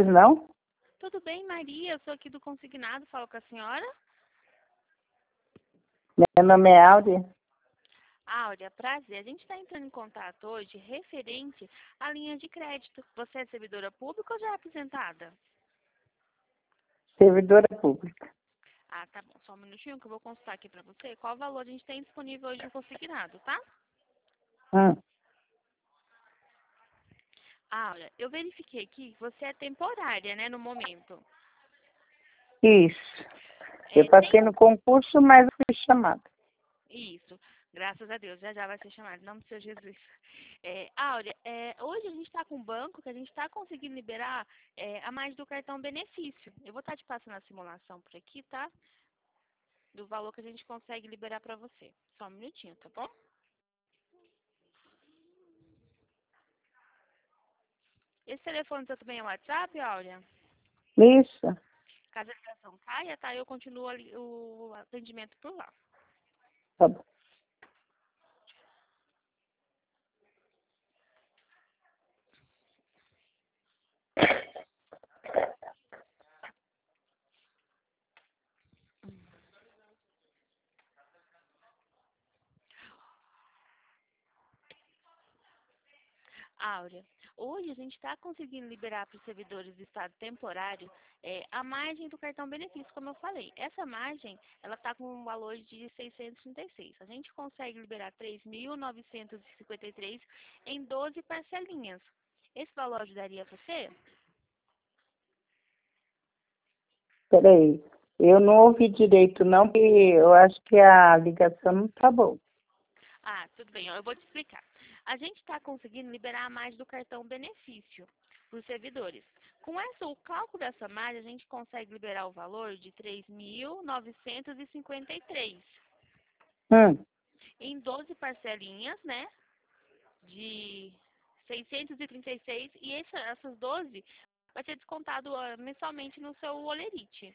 Pois não? Tudo bem, Maria? Eu sou aqui do Consignado. Falo com a senhora? Meu nome é Áurea. Áurea, prazer. A gente está entrando em contato hoje referente à linha de crédito. Você é servidora pública ou já é aposentada? Servidora pública. Ah, tá bom. Só um minutinho que eu vou consultar aqui para você qual valor a gente tem disponível hoje no Consignado, tá? Hum, Áurea, eu verifiquei aqui que você é temporária, né, no momento. isso. Eu Tem passei no concurso, mas fui chamada. isso. Graças a Deus, já já vai ser chamado, em nome do Senhor Jesus. Áurea, hoje a gente está com um banco que a gente está conseguindo liberar a mais do cartão benefício. Eu vou estar te passando a simulação por aqui, tá? Do valor que a gente consegue liberar para você. Só um minutinho, tá bom? Esse telefone seu também é WhatsApp, Áurea? Isso. Caso a ligação caia, tá? Eu continuo o atendimento por lá. Tá bom. Áurea, hoje a gente está conseguindo liberar para os servidores do estado temporário a margem do cartão benefício, como eu falei. Essa margem, ela está com um valor de 636. A gente consegue liberar 3.953 em 12 parcelinhas. Esse valor ajudaria você? Peraí. Eu não ouvi direito, não, porque eu acho que a ligação não tá boa. Ah, tudo bem, eu vou te explicar. A gente está conseguindo liberar a margem do cartão benefício para os servidores. Com o cálculo dessa margem, a gente consegue liberar o valor de 3.953 Hum, em 12 parcelinhas, né? De 636 e essas 12 vai ser descontado mensalmente no seu Olerite.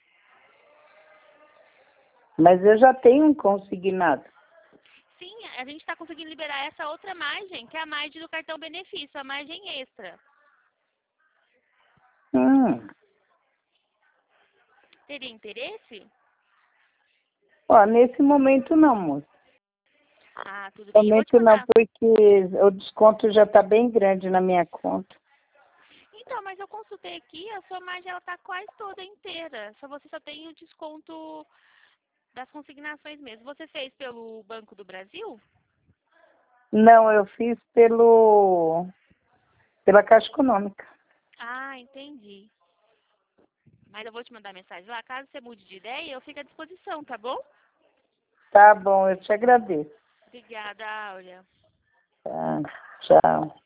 mas eu já tenho um consignado. Sim, a gente está conseguindo liberar essa outra margem, que é a margem do cartão benefício, a margem extra. Hum. Teria interesse? Ó, nesse momento não, moça. Ah, tudo bem. Eu vou te Momento não, mandar. porque o desconto já tá bem grande na minha conta. Então, mas eu consultei aqui, a sua margem ela tá quase toda inteira. Você só tem o desconto das consignações mesmo. Você fez pelo Banco do Brasil? Não, eu fiz pela Caixa Econômica. Ah, entendi. Mas eu vou te mandar mensagem lá. Caso você mude de ideia, eu fico à disposição, tá bom? Tá bom, eu te agradeço. Obrigada, Áurea. Tá, tchau.